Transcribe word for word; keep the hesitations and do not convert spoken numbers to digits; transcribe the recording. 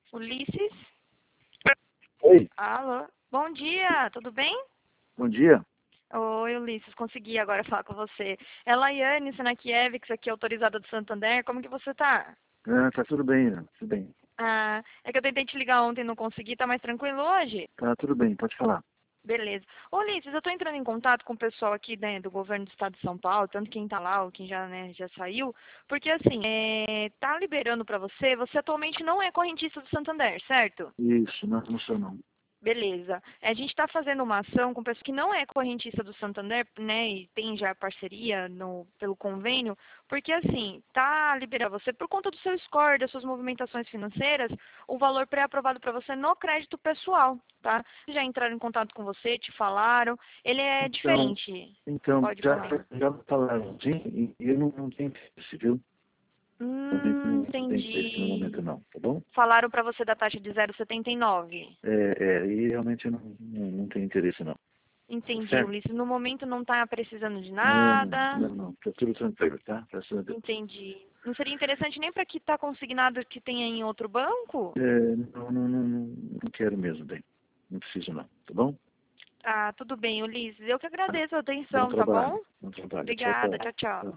Ulisses? Oi, Alô? Bom dia, tudo bem? bom dia. Oi, Ulisses, consegui agora falar com você. É Laiane Senakiewicz, aqui autorizada do Santander. Como que você tá? Ah, tá tudo bem, né? Tudo bem. Ah, é que eu tentei te ligar ontem e não consegui. Tá mais tranquilo hoje? Tá tudo bem, pode falar. Beleza. Ô, Ulisses, eu tô entrando em contato com o pessoal aqui, né, do governo do estado de São Paulo, tanto quem tá lá ou quem já, né, já saiu, porque assim, é, tá liberando pra você, você atualmente não é correntista do Santander, certo? Isso, não, não sou não. Beleza. A gente está fazendo uma ação com pessoa que não é correntista do Santander, né, e tem já parceria no, pelo convênio, porque assim, tá liberando você por conta do seu score, das suas movimentações financeiras, o valor pré-aprovado para você no crédito pessoal, tá? Já entraram em contato com você, te falaram, ele é Então, diferente. então Pode já, falar. já falaram sim, e eu não, não tenho interesse, viu? Eu nem- Hum, não tenho interesse no entendi. momento não, tá bom? Falaram para você da taxa de zero vírgula setenta e nove. É, é, e realmente eu não, não, não tenho interesse não. Tá Entendi, certo? Ulisses. No momento não está precisando de Não, não, nada. não, não, tá tudo tranquilo, tá? Graças a Deus. Entendi. Não seria interessante nem para que está consignado que tenha em outro banco? É, não, não, não, não, não quero mesmo, bem. Não preciso não, tá bom? Ah, tudo bem, Ulisses. Eu que Tá. agradeço a Bom atenção, tá trabalho, bom? bom trabalho. Tchau, Obrigada. tchau. Tchau, tchau. Tchau.